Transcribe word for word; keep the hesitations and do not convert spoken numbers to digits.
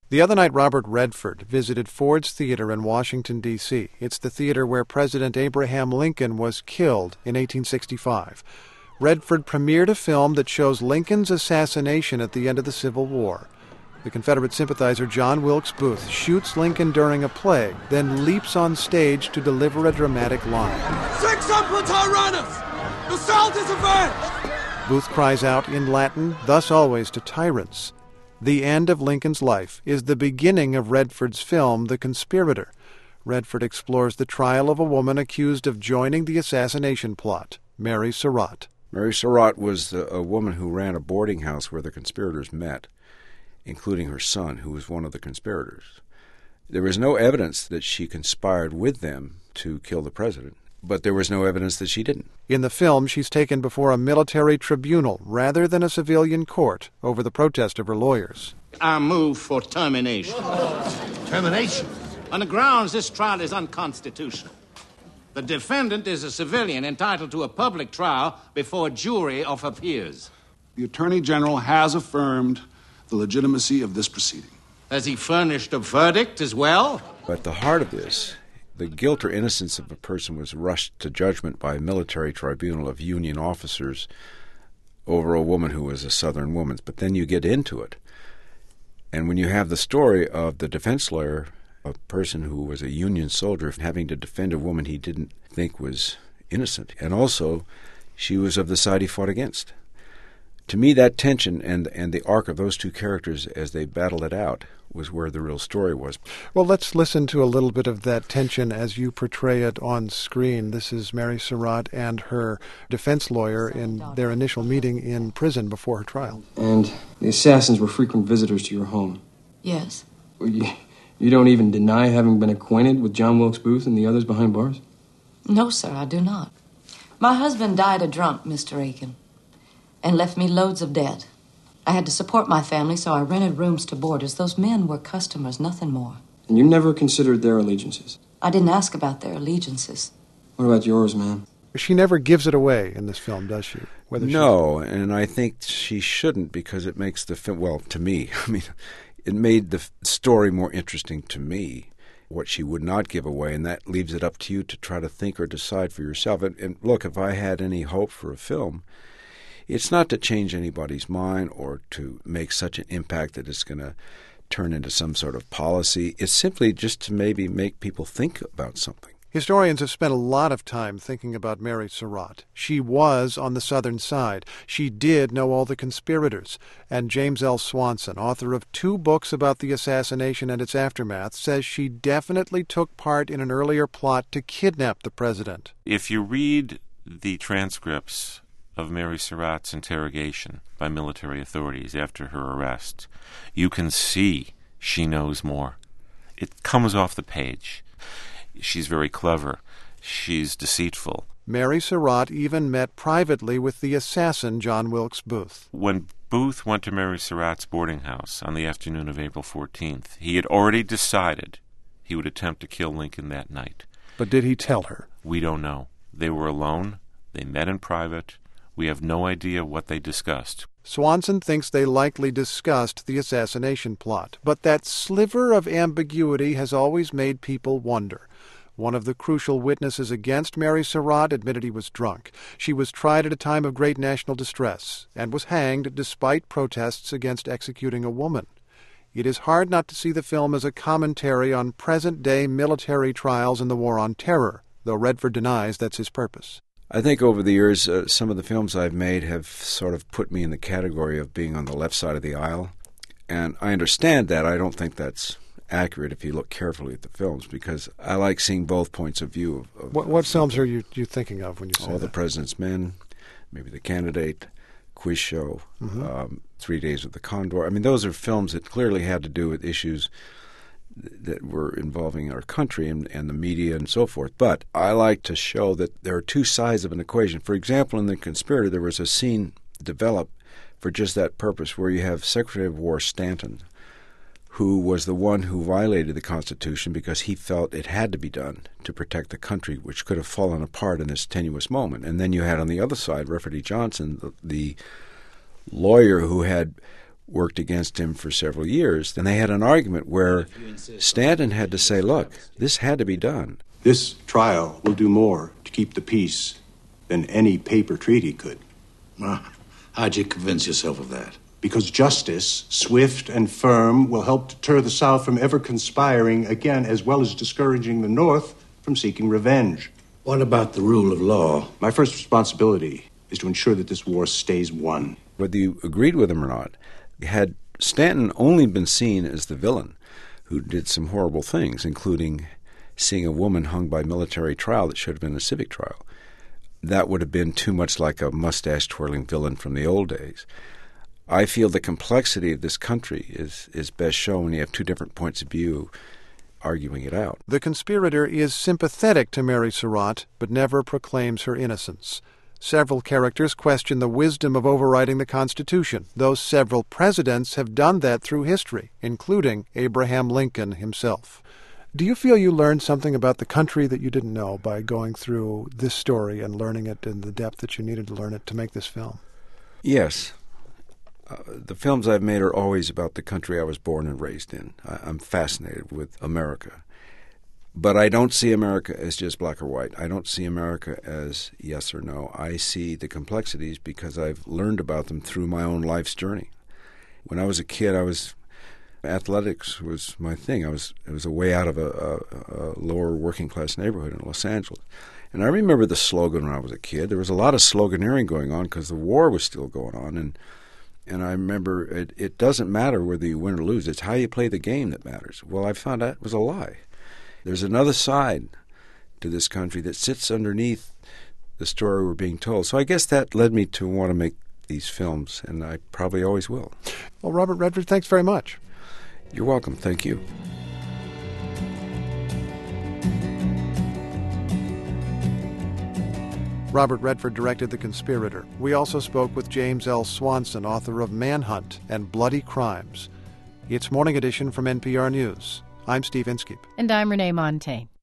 The other night, Robert Redford visited Ford's Theater in Washington, D C It's the theater where President Abraham Lincoln was killed in eighteen sixty-five. Redford premiered a film that shows Lincoln's assassination at the end of the Civil War. The Confederate sympathizer John Wilkes Booth shoots Lincoln during a play, then leaps on stage to deliver a dramatic line. Six Emperor Tyrannus! The South is avenged! Booth cries out in Latin, "Thus always to tyrants." The end of Lincoln's life is the beginning of Redford's film, The Conspirator. Redford explores the trial of a woman accused of joining the assassination plot, Mary Surratt. Mary Surratt was the, a woman who ran a boarding house where the conspirators met, including her son, who was one of the conspirators. There was no evidence that she conspired with them to kill the president, but there was no evidence that she didn't. In the film, she's taken before a military tribunal rather than a civilian court over the protest of her lawyers. I move for termination. Termination? On the grounds this trial is unconstitutional. The defendant is a civilian entitled to a public trial before a jury of her peers. The Attorney General has affirmed the legitimacy of this proceeding. Has he furnished a verdict as well? At the heart of this, the guilt or innocence of a person was rushed to judgment by a military tribunal of Union officers over a woman who was a Southern woman. But then you get into it. And when you have the story of the defense lawyer, a person who was a Union soldier, having to defend a woman he didn't think was innocent, and also she was of the side he fought against. To me, that tension and and the arc of those two characters as they battled it out was where the real story was. Well, let's listen to a little bit of that tension as you portray it on screen. This is Mary Surratt and her defense lawyer in their initial meeting in prison before her trial. And the assassins were frequent visitors to your home? Yes. Well, you, you don't even deny having been acquainted with John Wilkes Booth and the others behind bars? No, sir, I do not. My husband died a drunk, Mister Aiken, and left me loads of debt. I had to support my family, so I rented rooms to boarders. Those men were customers, nothing more. And you never considered their allegiances? I didn't ask about their allegiances. What about yours, ma'am? She never gives it away in this film, does she? Whether no, she... and I think she shouldn't, because it makes the film, well, to me, I mean, it made the story more interesting to me, what she would not give away, and that leaves it up to you to try to think or decide for yourself. And, and look, if I had any hope for a film, it's not to change anybody's mind or to make such an impact that it's going to turn into some sort of policy. It's simply just to maybe make people think about something. Historians have spent a lot of time thinking about Mary Surratt. She was on the Southern side. She did know all the conspirators. And James L. Swanson, author of two books about the assassination and its aftermath, says she definitely took part in an earlier plot to kidnap the president. If you read the transcripts of Mary Surratt's interrogation by military authorities after her arrest, you can see she knows more. It comes off the page. She's very clever. She's deceitful. Mary Surratt even met privately with the assassin John Wilkes Booth. When Booth went to Mary Surratt's boarding house on the afternoon of April fourteenth, he had already decided he would attempt to kill Lincoln that night. But did he tell her? We don't know. They were alone. They met in private. We have no idea what they discussed. Swanson thinks they likely discussed the assassination plot, but that sliver of ambiguity has always made people wonder. One of the crucial witnesses against Mary Surratt admitted he was drunk. She was tried at a time of great national distress and was hanged despite protests against executing a woman. It is hard not to see the film as a commentary on present-day military trials in the War on Terror, though Redford denies that's his purpose. I think over the years, uh, some of the films I've made have sort of put me in the category of being on the left side of the aisle. And I understand that. I don't think that's accurate if you look carefully at the films, because I like seeing both points of view. Of, of, what what of films are you, you thinking of when you say All that? the President's Men, maybe The Candidate, Quiz Show, mm-hmm. um, Three Days with the Condor. I mean, those are films that clearly had to do with issues that were involving our country and, and the media and so forth. But I like to show that there are two sides of an equation. For example, in The Conspirator, there was a scene developed for just that purpose, where you have Secretary of War Stanton, who was the one who violated the Constitution because he felt it had to be done to protect the country, which could have fallen apart in this tenuous moment. And then you had on the other side, Rufferty Johnson, the, the lawyer who had worked against him for several years. Then they had an argument where Stanton had to say, look, this had to be done. This trial will do more to keep the peace than any paper treaty could. Well, how'd you convince yourself of that? Because justice, swift and firm, will help deter the South from ever conspiring again, as well as discouraging the North from seeking revenge. What about the rule of law? My first responsibility is to ensure that this war stays won. Whether you agreed with him or not, had Stanton only been seen as the villain who did some horrible things, including seeing a woman hung by military trial that should have been a civic trial, that would have been too much like a mustache-twirling villain from the old days. I feel the complexity of this country is, is best shown when you have two different points of view arguing it out. The conspirator is sympathetic to Mary Surratt, but never proclaims her innocence. Several characters question the wisdom of overriding the Constitution, though several presidents have done that through history, including Abraham Lincoln himself. Do you feel you learned something about the country that you didn't know by going through this story and learning it in the depth that you needed to learn it to make this film? Yes. Uh, the films I've made are always about the country I was born and raised in. I, I'm fascinated with America. But I don't see America as just black or white. I don't see America as yes or no. I see the complexities because I've learned about them through my own life's journey. When I was a kid, I was athletics was my thing. I was it was a way out of a, a, a lower working class neighborhood in Los Angeles. And I remember the slogan when I was a kid. There was a lot of sloganeering going on because the war was still going on. And and I remember it, it doesn't matter whether you win or lose. It's how you play the game that matters. Well, I found that was a lie. There's another side to this country that sits underneath the story we're being told. So I guess that led me to want to make these films, and I probably always will. Well, Robert Redford, thanks very much. You're welcome. Thank you. Robert Redford directed The Conspirator. We also spoke with James L. Swanson, author of Manhunt and Bloody Crimes. It's Morning Edition from N P R News. I'm Steve Inskeep. And I'm Renee Montagne.